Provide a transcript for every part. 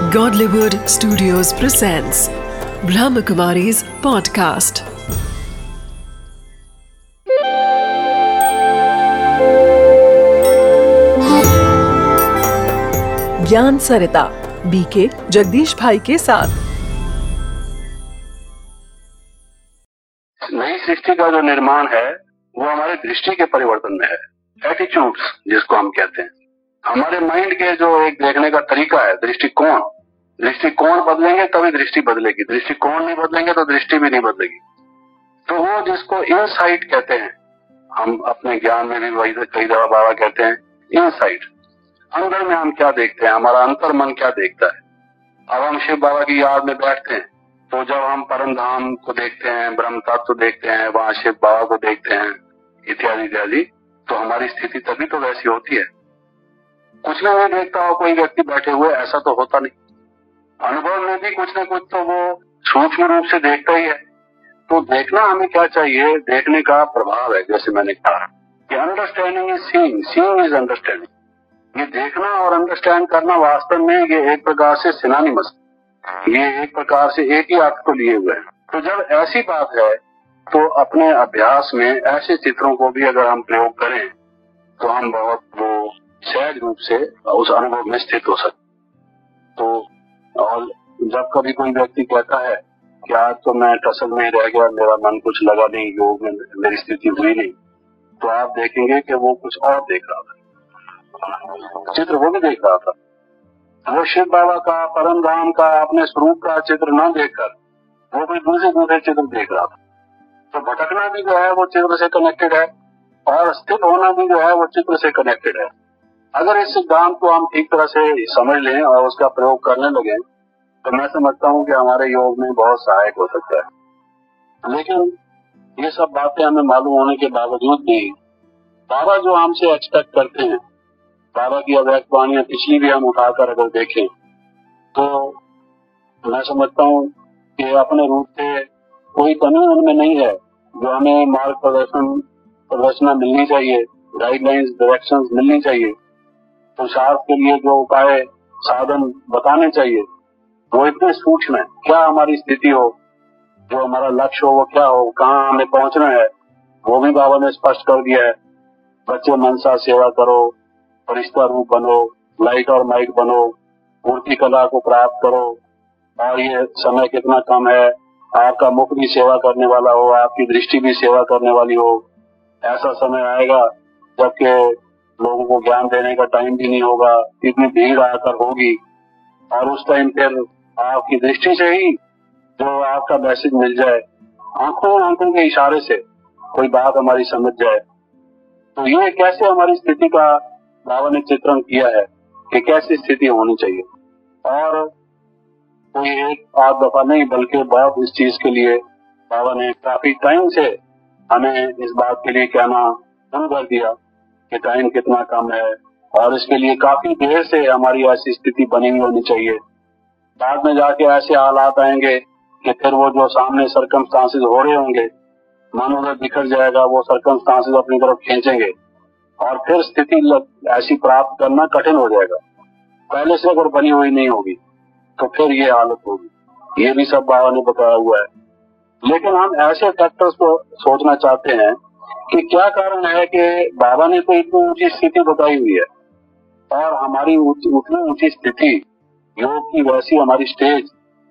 Godlywood Studios presents Brahmakumari's podcast. ज्ञान सरिता BK Jagdish भाई के साथ। नई सृष्टि का जो निर्माण है वो हमारे दृष्टि के परिवर्तन में है। एटीट्यूड्स जिसको हम कहते हैं, हमारे माइंड के जो एक देखने का तरीका है, दृष्टिकोण बदलेंगे तभी दृष्टि बदलेगी। दृष्टिकोण नहीं बदलेंगे तो दृष्टि भी नहीं बदलेगी। तो वो जिसको इनसाइट कहते हैं, हम अपने ज्ञान में भी वही कई दफा बाबा कहते हैं इनसाइट। अंदर में हम क्या देखते हैं, हमारा अंतर मन क्या देखता है। अब हम शिव बाबा की याद में बैठते हैं तो जब हम परम धाम को देखते हैं, ब्रह्म तत्व देखते हैं, वहां शिव बाबा को देखते हैं इत्यादि इत्यादि, तो हमारी स्थिति तभी तो वैसी होती है। कुछ ना नहीं देखता हो कोई व्यक्ति बैठे हुए, ऐसा तो होता नहीं। अनुभव में भी कुछ ना कुछ तो वो सूक्ष्म रूप से देखता ही है। तो देखना हमें क्या चाहिए, देखने का प्रभाव है। जैसे मैंने कहा कि understanding is seeing, seeing is understanding. ये देखना और अंडरस्टैंड करना वास्तव में ये एक प्रकार से सिनोनिमस, ये एक प्रकार से एक ही अर्थ को लिए हुए हैं। तो जब ऐसी बात है तो अपने अभ्यास में ऐसे चित्रों को भी अगर हम प्रयोग करें तो हम बहुत वो सहज रूप से उस अनुभव में स्थित हो सकते। तो और जब कभी कोई व्यक्ति कहता है कि आज तो मैं टसल में रह गया, मेरा मन कुछ लगा नहीं, योग में मेरी स्थिति हुई नहीं, तो आप देखेंगे कि वो कुछ और देख रहा था, चित्र वो भी देख रहा था। वो शिव बाबा का, परम धाम का, अपने स्वरूप का चित्र न देखकर वो कोई दूसरे चित्र देख रहा था। तो भटकना भी जो है वो चित्र से कनेक्टेड है और स्थित होना भी जो है वो चित्र से कनेक्टेड है। अगर इस सिद्धांत को हम ठीक तरह से समझ लें और उसका प्रयोग करने लगे तो मैं समझता हूँ कि हमारे योग में बहुत सहायक हो सकता है। लेकिन ये सब बातें हमें मालूम होने के बावजूद भी बाबा जो हमसे एक्सपेक्ट करते हैं, बाबा की अव्यक्त वाणियां पिछली भी हम उठाकर अगर देखें तो मैं समझता हूँ कि अपने रूप से कोई कमी उनमें नहीं है। जो हमें मार्ग प्रदर्शना मिलनी चाहिए, गाइडलाइंस, डायरेक्शंस मिलनी चाहिए, पुरुषार्थ के लिए जो उपाय साधन बताने चाहिए, वो इतने सूक्ष्म है। क्या हमारी स्थिति हो, जो हमारा लक्ष्य हो वो क्या हो, कहाँ हमें पहुंचना है, वो भी बाबा ने स्पष्ट कर दिया है। बच्चे मनसा सेवा करो, फरिश्ता रूप बनो, लाइट और माइक बनो, मूर्ति कला को प्राप्त करो, और ये समय कितना कम है, आपका मुख भी सेवा करने वाला हो, आपकी दृष्टि भी सेवा करने वाली हो। ऐसा समय आएगा जबकि लोगों को ज्ञान देने का टाइम भी नहीं होगा, इतनी भीड़ आकर होगी, और उस टाइम फिर आपकी दृष्टि से ही जो आपका मैसेज मिल जाए, आंखों के इशारे से कोई बात हमारी समझ जाए। तो ये कैसे हमारी स्थिति का बाबा ने चित्रण किया है कि कैसी स्थिति होनी चाहिए। और कोई एक आध दफा नहीं बल्कि बहुत इस चीज के लिए बाबा ने काफी टाइम से हमें इस बात के लिए कहना शुरू कर दिया कि टाइम कितना कम है, और इसके लिए काफी देर से हमारी ऐसी स्थिति बनी हुई होनी चाहिए। बाद में जाके ऐसे हालात आएंगे कि फिर वो जो सामने सर्कमस्टांसेस हो रहे होंगे, मन उधर बिखर जाएगा, वो सर्कमस्टांसेस अपनी तरफ खींचेंगे और फिर स्थिति ऐसी प्राप्त करना कठिन हो जाएगा। पहले से अगर बनी हुई नहीं होगी तो फिर ये हालत होगी। ये भी सब बाबा ने बताया हुआ है। लेकिन हम ऐसे फैक्टर्स को सोचना चाहते हैं कि क्या कारण है कि बाबा ने तो इतनी ऊंची स्थिति बताई हुई है और हमारी उतनी ऊंची स्थिति, योग की वैसी हमारी स्टेज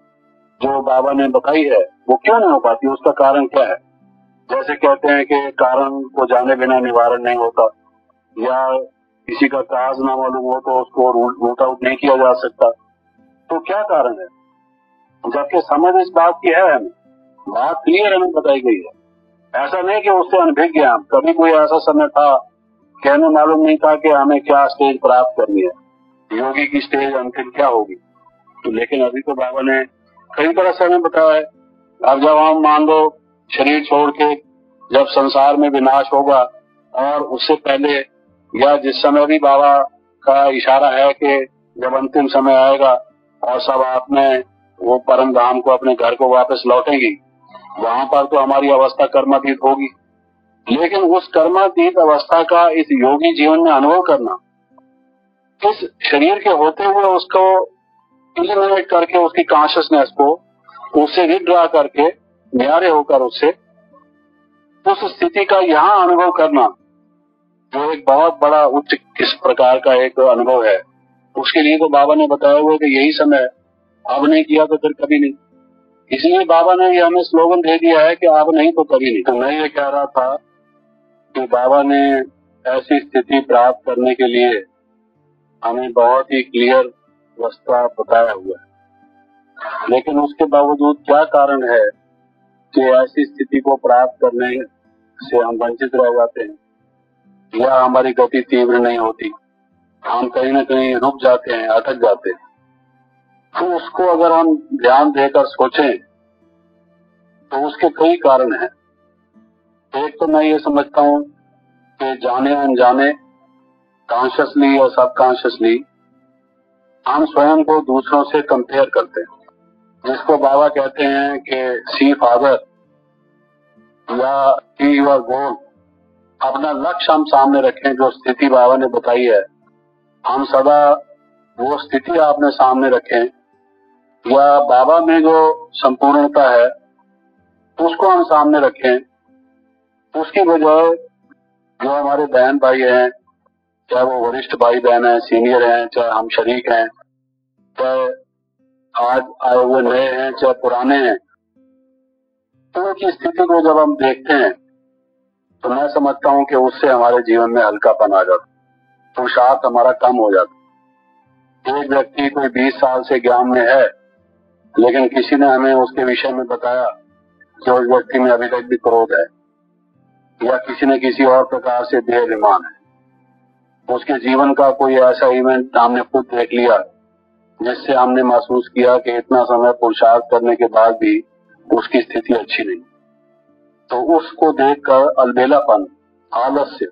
जो बाबा ने बताई है, वो क्यों नहीं हो पाती, उसका कारण क्या है। जैसे कहते हैं कि कारण को जाने बिना निवारण नहीं होता, या किसी का काज ना मालूम हो तो उसको रूट आउट नहीं किया जा सकता। तो क्या कारण है, जबकि समझ इस बात की है, हमें बात क्लियर हमें बताई गई है। ऐसा नहीं कि उससे अनभिज्ञ हैं। कभी कोई ऐसा समय था कि हमें मालूम नहीं था कि हमें क्या स्टेज प्राप्त करनी है, योगी की स्टेज अंतिम क्या होगी। तो लेकिन अभी तो बाबा ने कई तरह से हमें बताया है। अब जब हम मान लो शरीर छोड़ के जब संसार में विनाश होगा, और उससे पहले या जिस समय भी बाबा का इशारा है कि जब अंतिम समय आएगा और सब आपने वो परम धाम को, अपने घर को वापस लौटेंगी, वहां पर तो हमारी अवस्था कर्मातीत होगी। लेकिन उस कर्मातीत अवस्था का इस योगी जीवन में अनुभव करना, इस शरीर के होते हुए उसको इलिमिनेट करके उसकी कॉन्शियसनेस को उससे विड्रॉ करके न्यारे होकर उससे उस स्थिति का यहाँ अनुभव करना, जो एक बहुत बड़ा उच्च किस प्रकार का एक अनुभव है, उसके लिए तो बाबा ने बताया हुआ कि यही समय है, अब नहीं किया तो फिर कभी नहीं। इसलिए बाबा ने ये हमें स्लोगन दे दिया है कि अब नहीं तो कभी नहीं। तो मैं ये कह रहा था कि बाबा ने ऐसी स्थिति प्राप्त करने के लिए हमें बहुत ही क्लियर रास्ता बताया हुआ है, लेकिन उसके बावजूद क्या कारण है कि ऐसी स्थिति को प्राप्त करने से हम वंचित रह जाते हैं, या हमारी गति तीव्र नहीं होती, हम कहीं ना कहीं रुक जाते हैं, अटक जाते हैं। तो उसको अगर हम ध्यान देकर सोचें तो उसके कई कारण हैं। एक तो मैं ये समझता हूँ कि जाने अनजाने, कॉन्शियसली या सबकॉन्शियसली, हम स्वयं को दूसरों से कंपेयर करते हैं, जिसको बाबा कहते हैं कि सी फादर या सी योर गोल। अपना लक्ष्य हम सामने रखें, जो स्थिति बाबा ने बताई है, हम सदा वो स्थिति आपने सामने रखें, या बाबा में जो संपूर्णता है उसको हम सामने रखें। उसकी बजाय जो हमारे बहन भाई हैं, चाहे वो वरिष्ठ भाई बहन हैं, सीनियर हैं, चाहे हम शरीक हैं, चाहे आज आए हुए नए हैं, चाहे पुराने हैं, तो उनकी स्थिति को जब हम देखते हैं तो मैं समझता हूँ कि उससे हमारे जीवन में हल्कापन आ जाता, पुरुषार्थ हमारा कम हो जाता। एक व्यक्ति कोई 20 साल से ज्ञान में है, लेकिन किसी ने हमें उसके विषय में बताया कि उस व्यक्ति में अभी तक भी क्रोध है, या किसी ने किसी और प्रकार से देह अभिमान है। उसके जीवन का कोई ऐसा इवेंट हमने खुद देख लिया जिससे हमने महसूस किया कि इतना समय पुरुषार्थ करने के बाद भी उसकी स्थिति अच्छी नहीं। तो उसको देखकर अलबेलापन, आलस्य,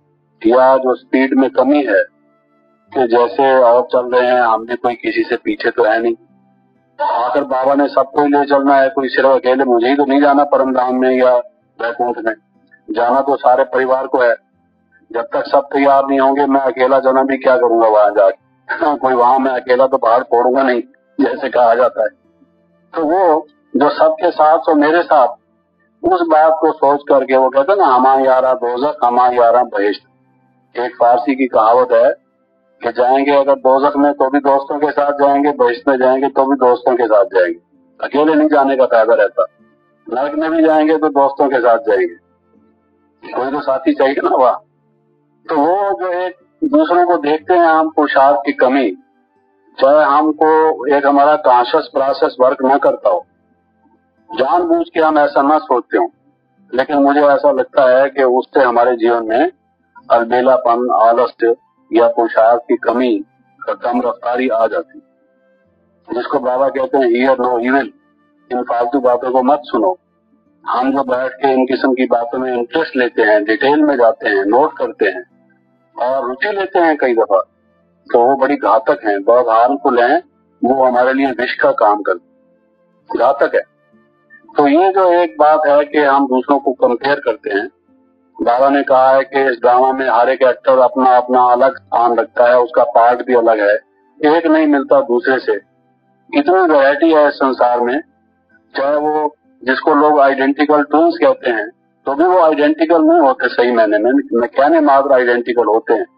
या जो स्पीड में कमी है, कि जैसे और चल रहे हैं, हम भी कोई किसी से पीछे तो है नहीं, आखिर बाबा ने सबको ले चलना है, कोई सिर्फ अकेले मुझे ही तो नहीं जाना परम धाम में या वैकुंठ में, जाना तो सारे परिवार को है। जब तक सब तैयार नहीं होंगे, मैं अकेला जाना भी क्या करूंगा वहां जाके कोई वहां मैं अकेला तो बाहर फोड़ूंगा नहीं, जैसे कहा जाता है। तो वो जो सबके साथ तो मेरे साथ, उस बात को सोच करके वो कहते ना, हमा यारा दोजख हमा यारा बहिश्त। एक फारसी की कहावत है कि जाएंगे अगर दोजख में तो भी दोस्तों के साथ जाएंगे, बहिश्त में जाएंगे तो भी दोस्तों के साथ जाएंगे, अकेले नहीं जाने का फायदा रहता। नरक में भी जाएंगे तो दोस्तों के साथ जाएंगे, कोई तो साथी चाहिए ना वहाँ। तो वो जो एक दूसरों को देखते हैं हम पुरुषार्थ की कमी, चाहे हमको एक हमारा कॉन्शियस प्रोसेस वर्क न करता हो, जानबूझ के हम ऐसा ना सोचते हो, लेकिन मुझे ऐसा लगता है कि उससे हमारे जीवन में अलबेलापन, आलस्य या पुरुषार्थ की कमी का कम रफ्तारी आ जाती, जिसको बाबा कहते हैं हियर नो इविल। इन फालतू बातों को मत सुनो। हम जो बैठ के इन किस्म की बातों में इंटरेस्ट लेते हैं, डिटेल में जाते हैं, नोट करते हैं और रुचि लेते हैं कई दफा, तो वो बड़ी घातक है, बहुत हार्मफुल है, वो हमारे लिए विष का काम करते, घातक है। तो ये जो एक बात है कि हम दूसरों को कंपेयर करते हैं, बाबा ने कहा है कि इस ड्रामा में हर एक एक्टर अपना अपना अलग स्थान रखता है, उसका पार्ट भी अलग है, एक नहीं मिलता दूसरे से। इतनी वैरायटी है इस संसार में, चाहे वो जिसको लोग आइडेंटिकल ट्विंस कहते हैं, तो भी वो आइडेंटिकल नहीं होते सही मायने में, कहने मात्र आइडेंटिकल होते हैं।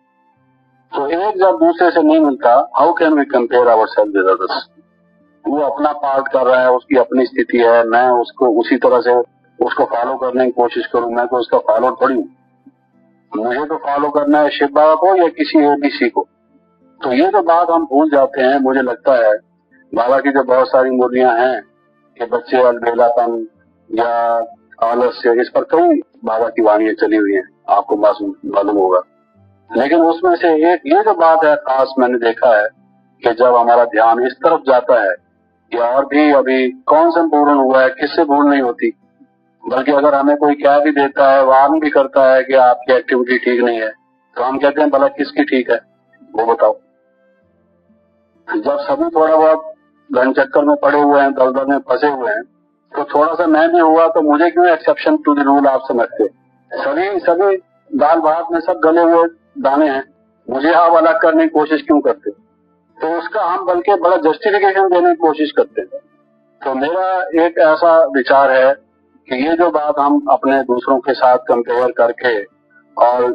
तो एक जब दूसरे से नहीं मिलता, how can we compare ourselves with others. वो अपना पार्ट कर रहा है, उसकी अपनी स्थिति है, मैं उसको उसी तरह से उसको फॉलो करने की कोशिश करूं, मैं तो उसका फॉलो थोड़ी हूं। मुझे तो फॉलो करना है शिव बाबा को या किसी एबीसी को। तो ये जो बात हम भूल जाते हैं, मुझे लगता है बाबा की जो बहुत सारी मुरलियां हैं कि बच्चे अलबेलापन या आलस्य, इस पर कई बाबा की वाणियां चली हुई हैं, आपको मालूम होगा। लेकिन उसमें से एक ये जो बात है खास मैंने देखा है कि जब हमारा ध्यान इस तरफ जाता है कि और भी अभी कौन संपूर्ण हुआ है, किससे भूल नहीं होती, बल्कि अगर हमें कोई क्या भी देता है, वार्न भी करता है कि आपकी एक्टिविटी ठीक नहीं है, तो हम कहते हैं भला किसकी ठीक है वो बताओ। जब सभी थोड़ा बहुत घन चक्कर में पड़े हुए हैं, दलदल में फंसे हुए हैं, तो थोड़ा सा मैं भी हुआ तो मुझे क्यों एक्सेप्शन टू द रूल आप समझते। सभी दाल भात में सब गले हुए दाने हैं, मुझे आप अलग करने की कोशिश क्यों करते। तो उसका हम बल्कि बड़ा जस्टिफिकेशन देने की कोशिश करते हैं। तो मेरा एक ऐसा विचार है कि ये जो बात हम अपने दूसरों के साथ कंपेयर करके और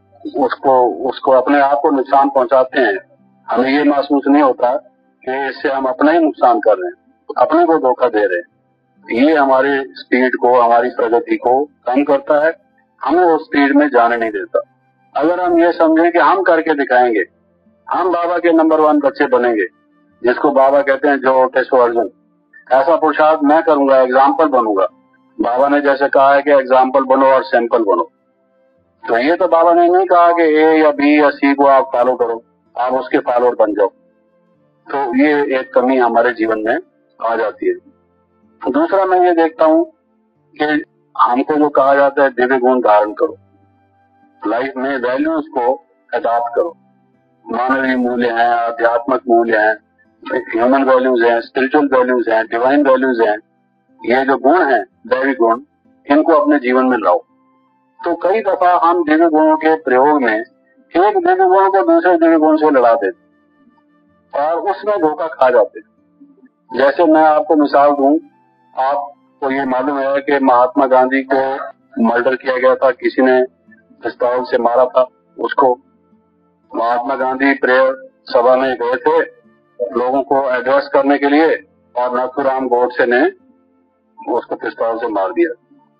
उसको अपने आप को नुकसान पहुंचाते हैं, हमें ये महसूस नहीं होता कि इससे हम अपना ही नुकसान कर रहे हैं, अपने को धोखा दे रहे हैं। ये हमारी स्पीड को, हमारी प्रगति को कम करता है, हमें उस स्पीड में जाने नहीं देता। अगर हम ये समझें कि हम करके दिखाएंगे, हम बाबा के नंबर 1 बच्चे बनेंगे, जिसको बाबा कहते हैं जो ओटे सो अर्जुन, ऐसा पुरुषार्थ मैं करूंगा, एग्जाम्पल बनूंगा। बाबा ने जैसे कहा है कि एग्जाम्पल बनो और सैंपल बनो, तो ये तो बाबा ने नहीं कहा कि ए या बी या सी को आप फॉलो करो, आप उसके फॉलोअर बन जाओ। तो ये एक कमी हमारे जीवन में आ जाती है। दूसरा मैं ये देखता हूँ कि हमको जो कहा जाता है दिव्य गुण धारण करो, लाइफ में वैल्यूज को अडॉप्ट करो। मानवीय मूल्य हैं, आध्यात्मिक मूल्य हैं, ह्यूमन वैल्यूज हैं, स्पिरिचुअल वैल्यूज हैं, डिवाइन वैल्यूज हैं। ये जो गुण हैं, दैविक गुण, इनको अपने जीवन में लाओ। तो कई दफा हम दिव्य गुणों के प्रयोग में एक दिव्य गुण को दूसरे दिव्य गुण से लड़ा देते और उसमें धोखा खा जाते। जैसे मैं आपको मिसाल दूं, आपको ये मालूम है कि महात्मा गांधी को मर्डर किया गया था, किसी ने पिस्तौल से मारा था उसको। महात्मा गांधी प्रेयर सभा में गए थे लोगों को एड्रेस करने के लिए, और नाथूराम गोडसे ने उसको पिस्तौल से मार दिया।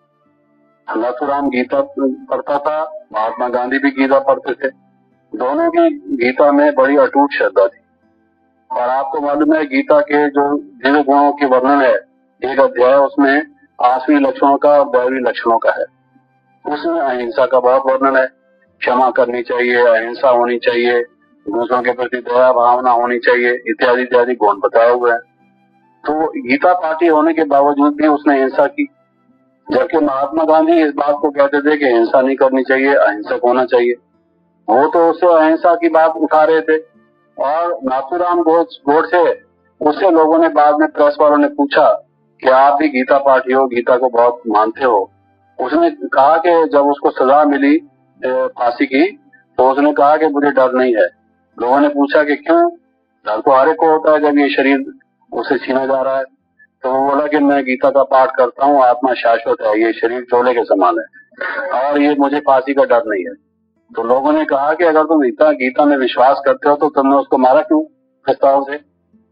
नाथूराम गीता पढ़ता था, महात्मा गांधी भी गीता पढ़ते थे। दोनों की गीता में बड़ी अटूट श्रद्धा थी। और आपको मालूम है गीता के जो दिव्य गुणों के वर्णन है, एक अध्याय उसमें आसवी लक्षणों का और दैवी लक्षणों का है। उसमें अहिंसा का बहुत वर्णन है, क्षमा करनी चाहिए, अहिंसा होनी चाहिए, दूसरों के प्रति दया भावना होनी चाहिए, इत्यादि इत्यादि गुण बताए हुए हैं। तो गीता पाठी होने के बावजूद भी उसने हिंसा की, जबकि महात्मा गांधी इस बात को कहते थे कि हिंसा नहीं करनी चाहिए, अहिंसक होना चाहिए। वो तो उससे अहिंसा की बात उठा रहे थे। और नाथूराम गोडसे, उससे लोगों ने बाद में, प्रेस वालों ने पूछा कि आप भी गीता पाठी हो, गीता को बहुत मानते हो। उसने कहा कि जब उसको सजा मिली फांसी की, तो उसने कहा कि मुझे डर नहीं है। लोगों ने पूछा कि क्यों? डर तो हर एक को होता है जब ये शरीर उसे छीना जा रहा है। तो वो बोला कि मैं गीता का पाठ करता हूँ, आत्मा शाश्वत है, ये शरीर चोले के समान है और ये मुझे फांसी का डर नहीं है। तो लोगों ने कहा कि अगर तुम गीता में विश्वास करते हो तो तुमने उसको मारा क्यों पिस्तौल से?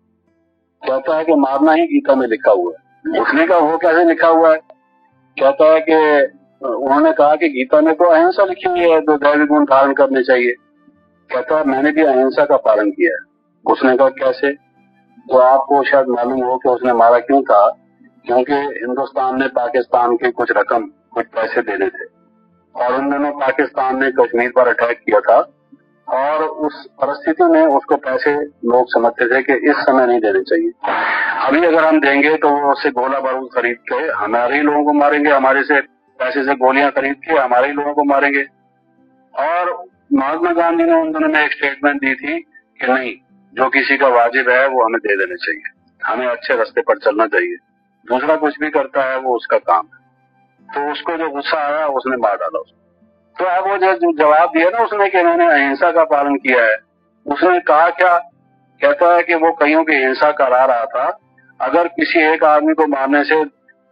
कहता है कि मारना ही गीता में लिखा हुआ है। उसने कहा वो कैसे लिखा हुआ है? कहता है कि उन्होंने कहा कि गीता में तो अहिंसा लिखी हुई है, तो दैविक गुण धारण करने चाहिए। कहता है मैंने भी अहिंसा का पालन किया है। उसने कहा कैसे? तो आपको शायद मालूम हो कि उसने मारा क्यों था, क्योंकि हिंदुस्तान ने पाकिस्तान के कुछ पैसे देने थे और उन दिनों पाकिस्तान ने कश्मीर पर अटैक किया था और उस परिस्थिति में उसको पैसे लोग समझते थे कि इस समय नहीं देने चाहिए। अभी अगर हम देंगे तो वो उससे गोला बारूद खरीद के हमारे ही लोगों को मारेंगे, हमारे से पैसे से गोलियां खरीद के हमारे ही लोगों को मारेंगे। और महात्मा गांधी ने उन दिनों में एक स्टेटमेंट दी थी कि नहीं, जो किसी का वाजिब है वो हमें दे देने चाहिए, हमें अच्छे रास्ते पर चलना चाहिए, दूसरा कुछ भी करता है वो उसका काम है। तो उसको जो गुस्सा आया उसने मार डाला उसको। तो अब वो जो जवाब दिया ना उसने कि मैंने अहिंसा का पालन किया है, उसने कहा क्या? कहता है कि वो कईयों की हिंसा करा रहा था। अगर किसी एक आदमी को मारने से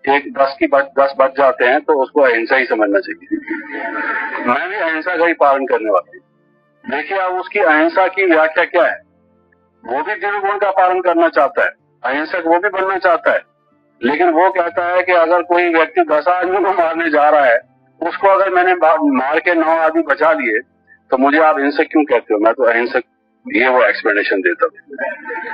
10 बच जाते हैं तो उसको अहिंसा ही समझना चाहिए। मैं भी अहिंसा का ही पालन करने वाला हूँ। देखिए अब उसकी अहिंसा की व्याख्या क्या है? वो भी दिव्य गुण का पालन करना चाहता है, अहिंसक वो भी बनना चाहता है, लेकिन वो कहता है कि अगर कोई व्यक्ति 10 आदमी को मारने जा रहा है, उसको अगर मैंने मार के 9 आदमी बचा लिए तो मुझे आप हिंसक क्यों कहते हो? मैं तो अहिंसक, ये वो एक्सप्लेनेशन देता है।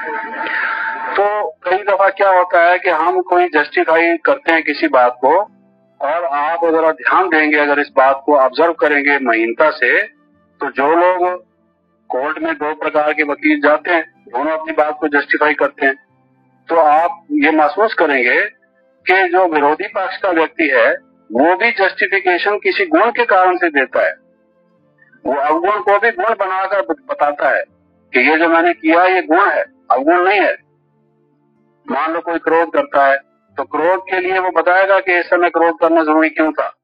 तो कई दफा क्या होता है कि हम कोई जस्टिफाई करते हैं किसी बात को, और आप अगर ध्यान देंगे, अगर इस बात को ऑब्जर्व करेंगे महीनता से, तो जो लोग कोर्ट में 2 प्रकार के वकील जाते हैं, दोनों अपनी बात को जस्टिफाई करते हैं। तो आप ये महसूस करेंगे कि जो विरोधी पक्ष का व्यक्ति है वो भी जस्टिफिकेशन किसी गुण के कारण से देता है। वो अवगुण को भी गुण बनाकर बताता है कि ये जो मैंने किया ये गुण है, अवगुण नहीं है। मान लो कोई क्रोध करता है तो क्रोध के लिए वो बताएगा कि इस समय क्रोध करना जरूरी क्यों था।